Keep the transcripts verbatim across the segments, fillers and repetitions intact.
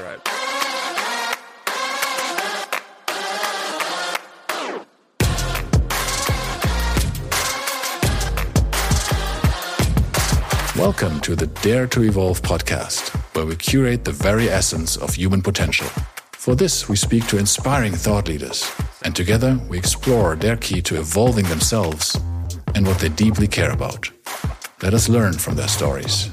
right. Welcome to the Dare to Evolve podcast, where we curate the very essence of human potential. For this, we speak to inspiring thought leaders, and together we explore their key to evolving themselves and what they deeply care about. Let us learn from their stories.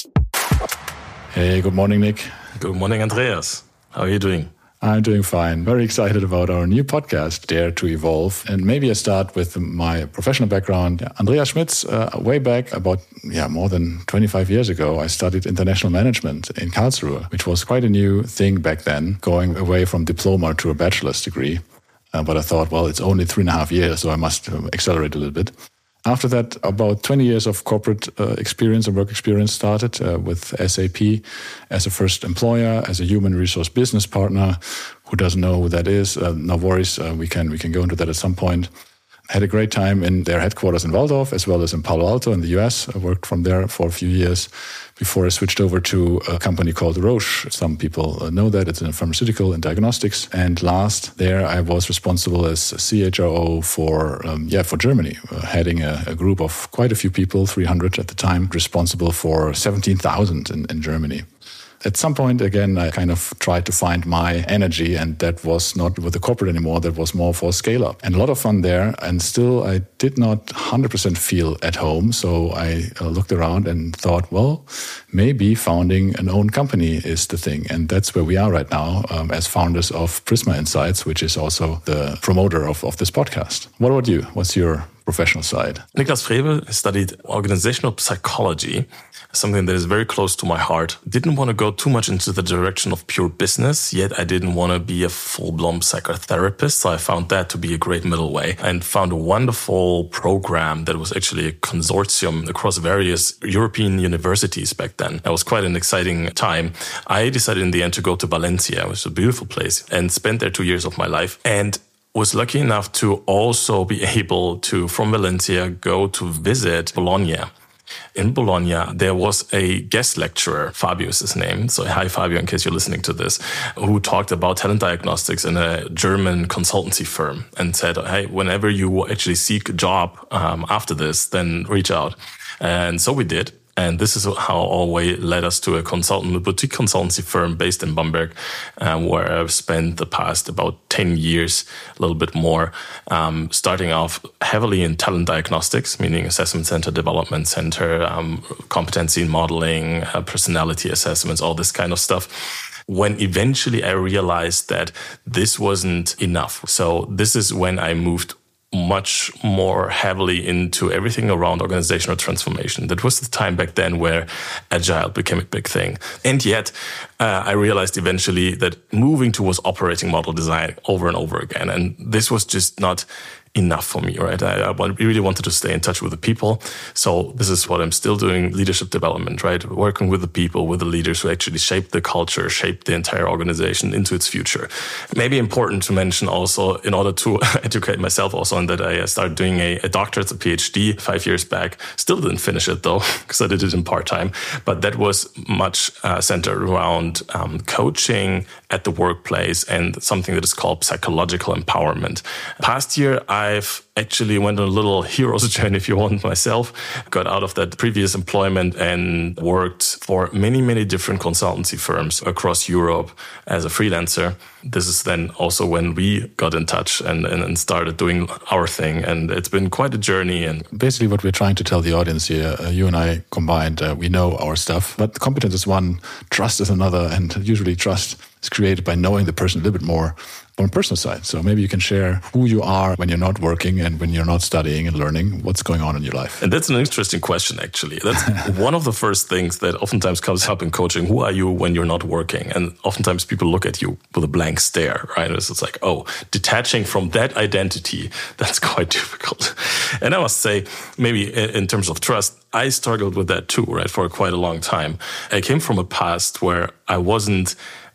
Hey, good morning, Nick. Good morning, Andreas. How are you doing? I'm doing fine. Very excited about our new podcast, Dare to Evolve. And maybe I start with my professional background. Andreas Schmitz, uh, way back about yeah more than twenty-five years ago, I studied international management in Karlsruhe, which was quite a new thing back then, going away from diploma to a bachelor's degree. Uh, but I thought, well, it's only three and a half years, so I must um, accelerate a little bit. After that, about twenty years of corporate uh, experience and work experience started uh, with S A P as a first employer, as a human resource business partner. Who doesn't know who that is? Uh, no worries, uh, we can we can go into that at some point. Had a great time in their headquarters in Waldorf, as well as in Palo Alto in the U S. I worked from there for a few years before I switched over to a company called Roche. Some people know that. It's in pharmaceutical and diagnostics. And last there, I was responsible as C H R O for um, yeah for Germany, uh, heading a, a group of quite a few people, three hundred at the time, responsible for seventeen thousand in, in Germany. At some point, again, I kind of tried to find my energy, and that was not with the corporate anymore. That was more for scale up. And a lot of fun there. And still, I did not one hundred percent feel at home. So I uh, looked around and thought, well, maybe founding an own company is the thing. And that's where we are right now um, as founders of Prisma Insights, which is also the promoter of, of this podcast. What about you? What's your professional side? Niklas Frevel studied organizational psychology, something that is very close to my heart. Didn't want to go too much into the direction of pure business, yet I didn't want to be a full-blown psychotherapist, so I found that to be a great middle way and found a wonderful program that was actually a consortium across various European universities back then. That was quite an exciting time. I decided in the end to go to Valencia, which is a beautiful place, and spent there two years of my life. And was lucky enough to also be able to, from Valencia, go to visit Bologna. In Bologna, there was a guest lecturer, Fabio is his name. So hi, Fabio, in case you're listening to this, who talked about talent diagnostics in a German consultancy firm and said, hey, whenever you actually seek a job um, after this, then reach out. And so we did. And this is how our way led us to a consultant, a boutique consultancy firm based in Bamberg, um, where I've spent the past about ten years, a little bit more, um, starting off heavily in talent diagnostics, meaning assessment center, development center, um, competency modeling, uh, personality assessments, all this kind of stuff. When eventually I realized that this wasn't enough. So this is when I moved much more heavily into everything around organizational transformation. That was the time back then where agile became a big thing. And yet, uh, I realized eventually that moving towards operating model design over and over again, and this was just not enough for me, right? I, I really wanted to stay in touch with the people. So this is what I'm still doing, leadership development, right? Working with the people, with the leaders who actually shape the culture, shape the entire organization into its future. Maybe important to mention also, in order to educate myself also on that, I started doing a, a doctorate, a PhD five years back. Still didn't finish it though, because I did it in part-time. But that was much uh, centered around um, coaching at the workplace and something that is called psychological empowerment. Past year, I I've actually went on a little hero's journey, if you want, myself. Got out of that previous employment and worked for many, many different consultancy firms across Europe as a freelancer. This is then also when we got in touch and, and, and started doing our thing. And it's been quite a journey. And basically what we're trying to tell the audience here, uh, you and I combined, uh, we know our stuff, but competence is one, trust is another. And usually trust is created by knowing the person a little bit more on a personal side. So maybe you can share who you are when you're not working and when you're not studying and learning, what's going on in your life. And that's an interesting question, actually. That's one of the first things that oftentimes comes up in coaching. Who are you when you're not working? And oftentimes people look at you with a blank stare, right? It's, it's like, oh, detaching from that identity, that's quite difficult. And I must say, maybe in terms of trust, I struggled with that too, right, for quite a long time. I came from a past where I wasn't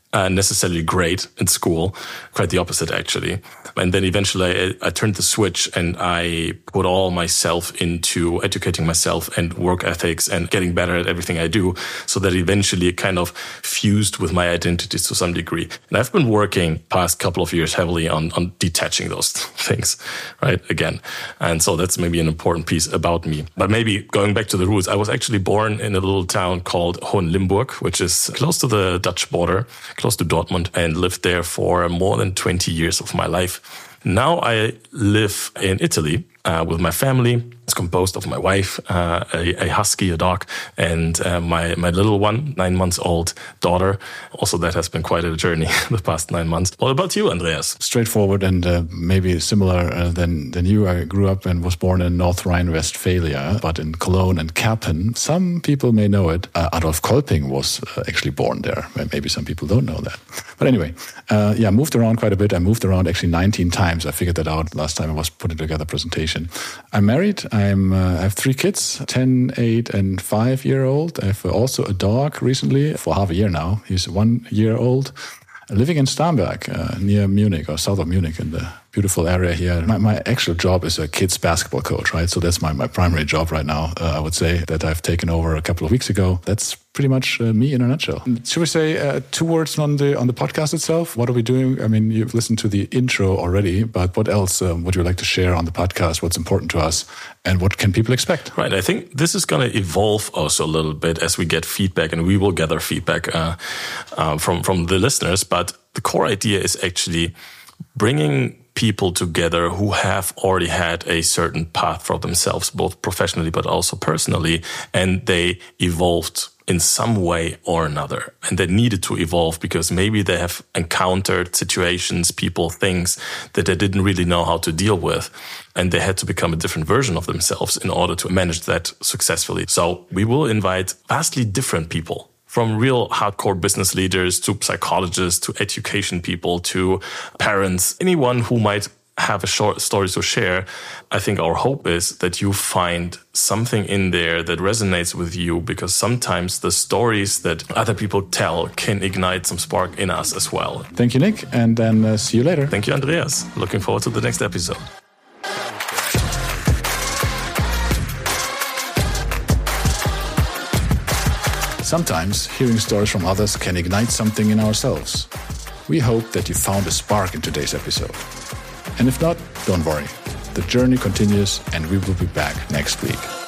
uh, necessarily great in school. Quite the opposite, actually. And then eventually I, I turned the switch and I put all myself into educating myself and work ethics and getting better at everything I do, so that eventually it kind of fused with my identity to some degree. And I've been working past couple of years heavily on, on detaching those things, right? Again. And so that's maybe an important piece about me. But maybe going back to the roots, I was actually born in a little town called Hohenlimburg, which is close to the Dutch border, close to Dortmund, and lived there for more than twenty years of my life. Now I live in Italy uh, with my family. It's composed of my wife, uh, a, a husky, a dog, and uh, my, my little one, nine months old daughter. Also, that has been quite a journey the past nine months. What about you, Andreas? Straightforward and uh, maybe similar uh, than, than you. I grew up and was born in North Rhine-Westphalia, but in Cologne and Kerpen. Some people may know it. Uh, Adolf Kolping was uh, actually born there. Maybe some people don't know that. But anyway, uh, yeah, moved around quite a bit. I moved around actually nineteen times. I figured that out last time I was putting together a presentation. I'm married. I'm, uh, I have three kids, ten, eight, and five year old. I have also a dog recently for half a year now. He's one year old, living in Starnberg, uh, near Munich or south of Munich in the beautiful area here. My, my actual job is a kids basketball coach, right? So that's my, my primary job right now, uh, I would say, that I've taken over a couple of weeks ago. That's pretty much uh, me in a nutshell. Should we say uh, two words on the on the podcast itself? What are we doing? I mean, you've listened to the intro already, but what else um, would you like to share on the podcast? What's important to us? And what can people expect? Right. I think this is going to evolve also a little bit as we get feedback, and we will gather feedback uh, uh, from, from the listeners. But the core idea is actually bringing people together who have already had a certain path for themselves, both professionally but also personally, and they evolved in some way or another. And they needed to evolve because maybe they have encountered situations, people, things that they didn't really know how to deal with. And they had to become a different version of themselves in order to manage that successfully. So we will invite vastly different people, from real hardcore business leaders to psychologists to education people to parents, anyone who might have a short story to share. I think our hope is that you find something in there that resonates with you, because sometimes the stories that other people tell can ignite some spark in us as well. Thank you, Nick, and then uh, see you later. Thank you, Andreas. Looking forward to the next episode. Sometimes hearing stories from others can ignite something in ourselves. We hope that you found a spark in today's episode. And if not, don't worry. The journey continues and we will be back next week.